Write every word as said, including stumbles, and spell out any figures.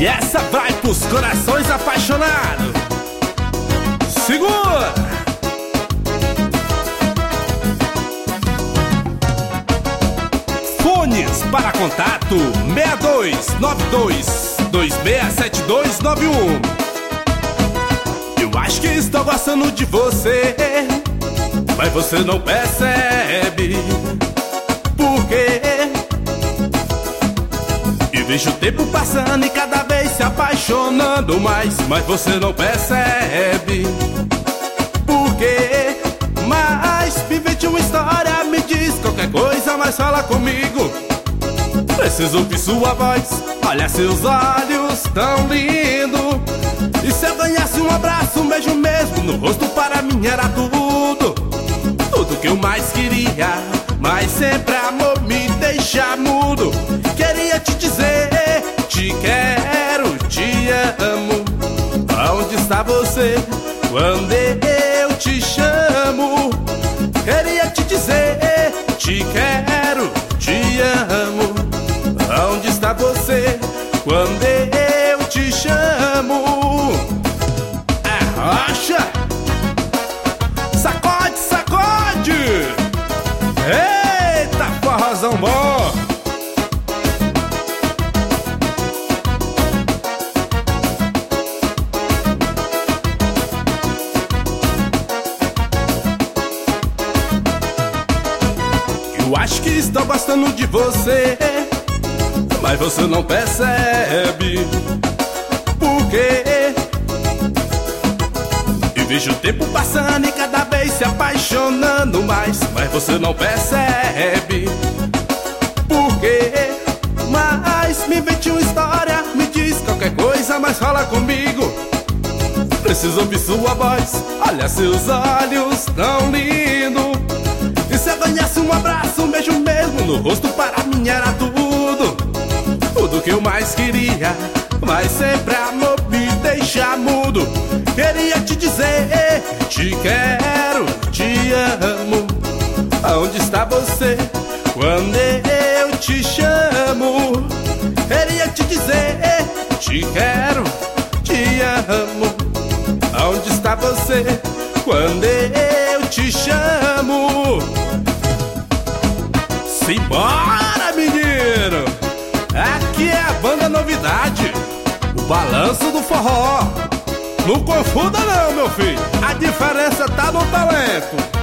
E essa vai pros corações apaixonados. Segura! Fones para contato seis dois nove dois, dois seis sete dois nove um. Eu acho que estou gostando de você, mas você não percebe por quê? E vejo o tempo passando e cada vez se apaixonando mais, mas você não percebe por quê? Mas me invente uma história, me diz qualquer coisa, mas fala comigo. Preciso ouvir sua voz, olha seus olhos tão lindos. E se eu ganhasse um abraço, um beijo mesmo no rosto, para mim era tudo. Tudo que eu mais queria, mas sempre amor me deixa mudo. Queria te dizer, te quero, te amo. Aonde está você quando eu te chamo? Queria te dizer, te quero, te amo. Aonde está você quando eu te chamo? É rocha, sacode, sacode. Eita, forrozão bom. Eu acho que estou gostando de você, mas você não percebe por quê? E vejo o tempo passando e cada vez se apaixonando mais, mas você não percebe por quê? Mas me invente uma história, me diz qualquer coisa, mas fala comigo. Preciso ouvir sua voz, olha seus olhos tão lindos. E se eu ganhasse um abraço, um beijo mesmo no rosto, para mim era tudo. Tudo que eu mais queria, mas sempre amor me deixa mudo. Queria te dizer, te quero, te amo. Aonde está você quando eu te chamo? Queria te dizer, te quero, te amo. Aonde está você quando eu te chamo? Simbora, menino! Aqui é a banda Novidade, o balanço do forró. Não confunda não, meu filho, a diferença tá no talento.